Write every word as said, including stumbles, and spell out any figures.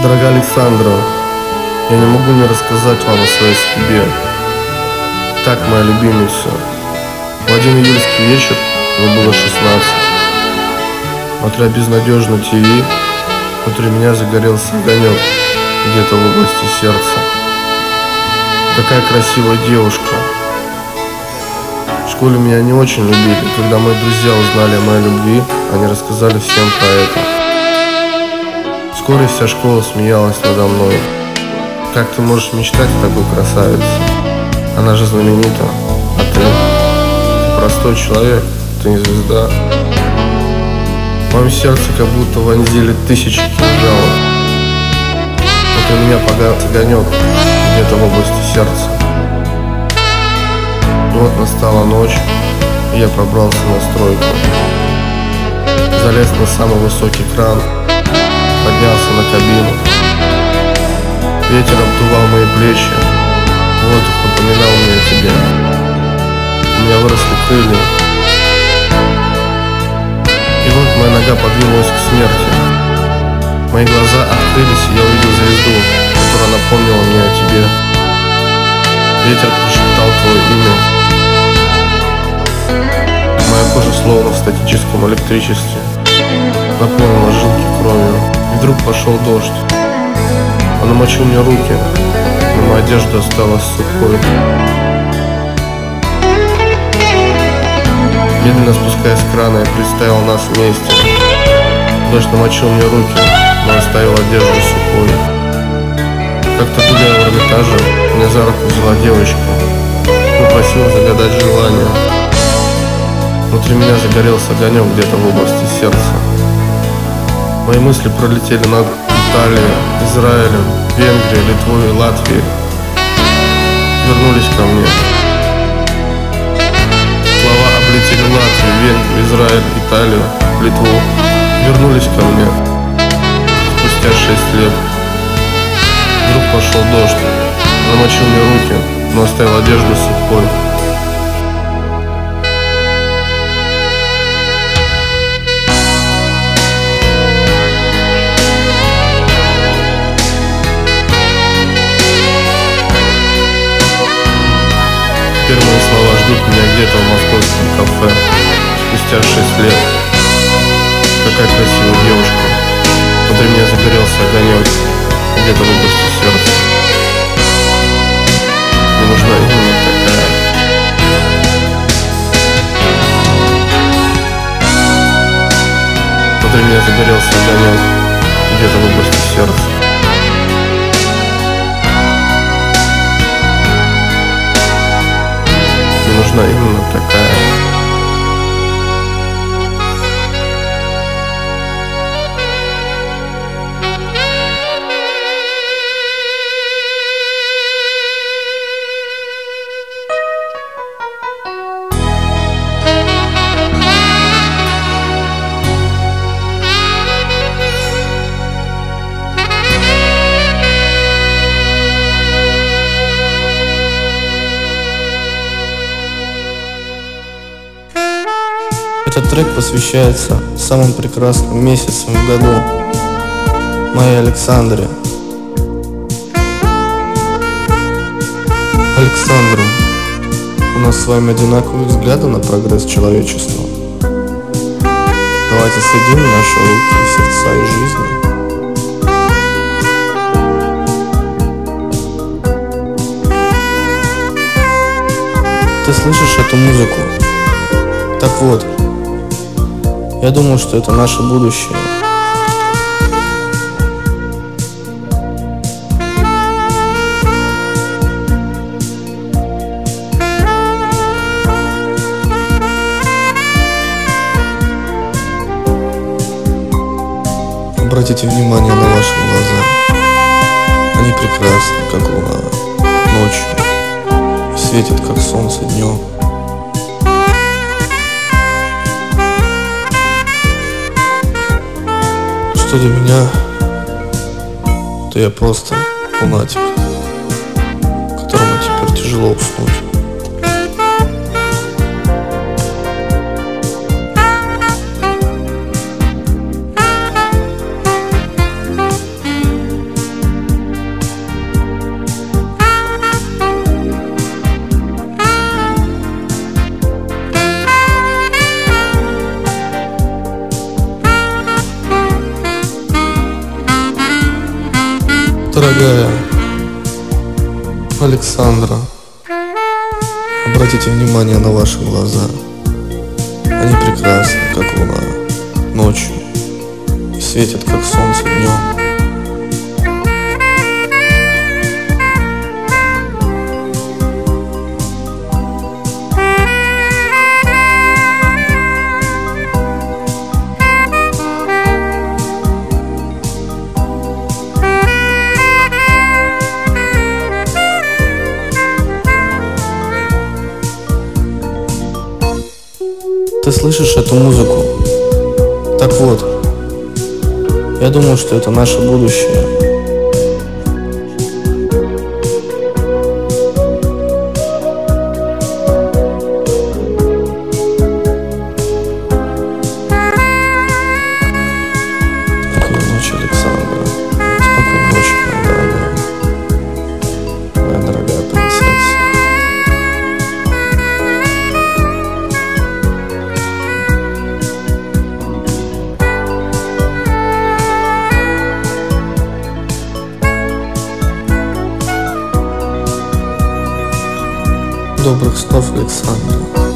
Дорогая Александра, я не могу не рассказать вам о своей судьбе. Так, моя любимица, в один июльский вечер мне было шестнадцать. Смотря безнадежно ТВ, внутри меня загорелся огонек где-то в области сердца. Такая красивая девушка. В школе меня не очень любили. Когда мои друзья узнали о моей любви, они рассказали всем про это. Вскоре вся школа смеялась надо мной. Как ты можешь мечтать о такой красавице? Она же знаменита. А ты? Ты простой человек, ты не звезда. В моем сердце как будто вонзили тысячи кинжалов. Вот у меня погас огонек где-то в области сердца. И вот настала ночь, и я пробрался на стройку. Залез на самый высокий кран, поднялся на кабину. Ветер обдувал мои плечи, воздух напоминал мне о тебе. У меня выросли крылья. И вот моя нога подвинулась к смерти. Мои глаза открылись, и я увидел звезду, которая напомнила мне о тебе. Ветер прошептал твое имя. Моя кожа словно в статическом электричестве наполнила жилки кровью. И вдруг пошел дождь. Он намочил мне руки, но моя одежда осталась сухой. Медленно спускаясь с крана, я представил нас вместе. Дождь намочил мне руки, но оставил одежду сухой. Как-то гуляя в Эрмитаже, меня за руку взяла девочка и попросила загадать желание. Внутри меня загорелся огонек где-то в области сердца. Мои мысли пролетели над Италией, Израилем, Венгрией, Литвой и Латвией. Вернулись ко мне. Слова облетели Латвию, Венгрию, Израиль, Италию, Литву. Вернулись ко мне. Спустя шесть лет. Вдруг пошел дождь. Намочил мне руки, но оставил одежду сухой. Теперь мои слова ждут меня где-то в московском кафе. Спустя шесть лет. Какая красивая девушка. Внутри меня загорелся огонек где-то в области сердца. Мне нужна именно такая. Внутри меня загорелся огонек где-то в области сердца. Мне нужна именно такая. Этот трек посвящается самым прекрасным месяцам в году, моей Александре. Александра, у нас с вами одинаковые взгляды на прогресс человечества. Давайте соединим наши руки, сердца и жизни. Ты слышишь эту музыку? Так вот, я думаю, что это наше будущее. Обратите внимание на ваши глаза. Они прекрасны, как луна, ночью, и светят, как солнце днем. Что для меня, то я просто лунатик, которому теперь тяжело уснуть. Дорогая Александра, обратите внимание на ваши глаза. Они прекрасны, как луна ночью, и светят, как солнце днем. Ты слышишь эту музыку? Так вот, я думаю, что это наше будущее. Спокойной ночи, Александра. Спокойной ночи, моя дорогая. Моя дорогая принцесса. Добрых снов, Александра.